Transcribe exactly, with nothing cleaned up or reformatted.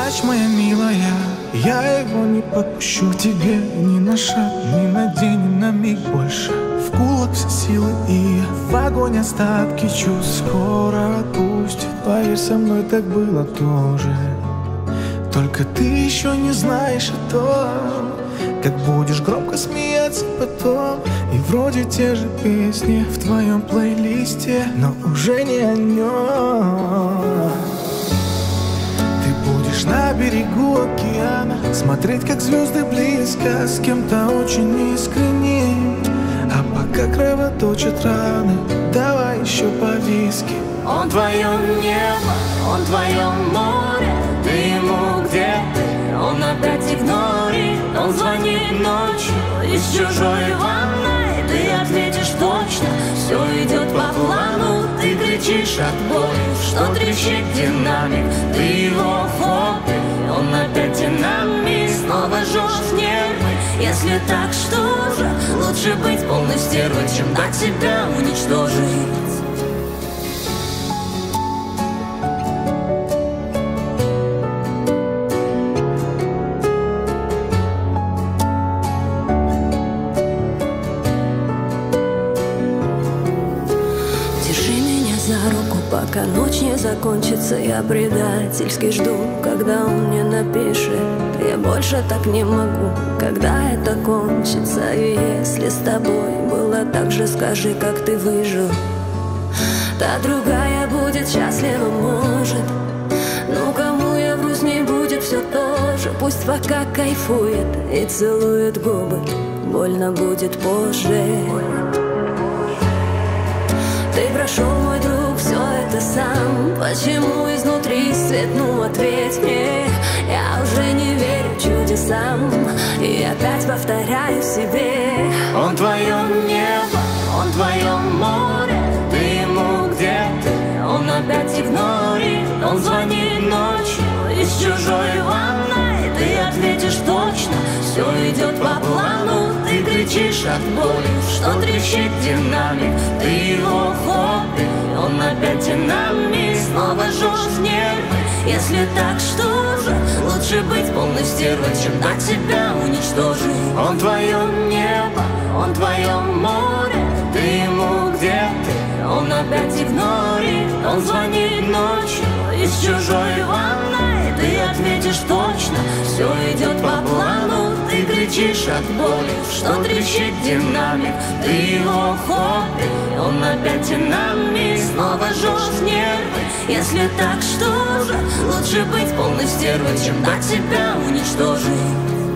плачь, моя милая, я его не подпущу к тебе ни на шаг, ни на день, ни на миг больше. В кулак все силы и в огонь остатки чувств скоро отпустит. Поверь, со мной так было тоже. Только ты еще не знаешь о том, как будешь громко смеяться потом. И вроде те же песни в твоем плейлисте, но уже не о нем. Ты будешь на берегу океана, смотреть, как звезды близко, с кем-то очень искренним. А пока кровоточат раны, давай еще по виски. Он твое небо, он твое море, ты ему где ты, он опять игнорит. Он звонит ночью из чужой ванной, ты ответишь точно, все идет по плану. Ты кричишь от боли, что трещит динамик, ты его хобби, он опять динамик. Снова жжешь нервы, если так, что же? Лучше быть полной стервой, чем дать себя уничтожить. Пока ночь не закончится, я предательски жду, когда он мне напишет. Я больше так не могу, когда это кончится. И если с тобой было так же, скажи, как ты выжил. Та другая будет счастлива, может. Ну кому я вру, с ней будет все то же. Пусть пока кайфует и целует губы, больно будет позже. Ты прошел, мой друг, все это сам. Почему изнутри свет? Ну ответь мне. Я уже не верю чудесам и опять повторяю себе. Он твое небо, он твое море, ты ему где ты, он опять игнорит. Он звонит ночью из чужой ванной, ты ответишь точно, все идет по плану. Ты кричишь от боли, что трещит динамик, ты его хобби, он опять динамик. Снова жжешь нервы, если так, что же? Лучше быть полной стервой, чем дать себя уничтожить. Он твое небо, он твое море, ты ему где ты, он опять игнорит. Он звонит ночью из чужой ванной, ты ответишь точно, все идет по плану. Ты кричишь от боли, что трещит динамик, ты его хобби, он опять динамик. Снова жжешь нервы, если так, что же? Лучше быть полной стервой, чем дать себя уничтожить.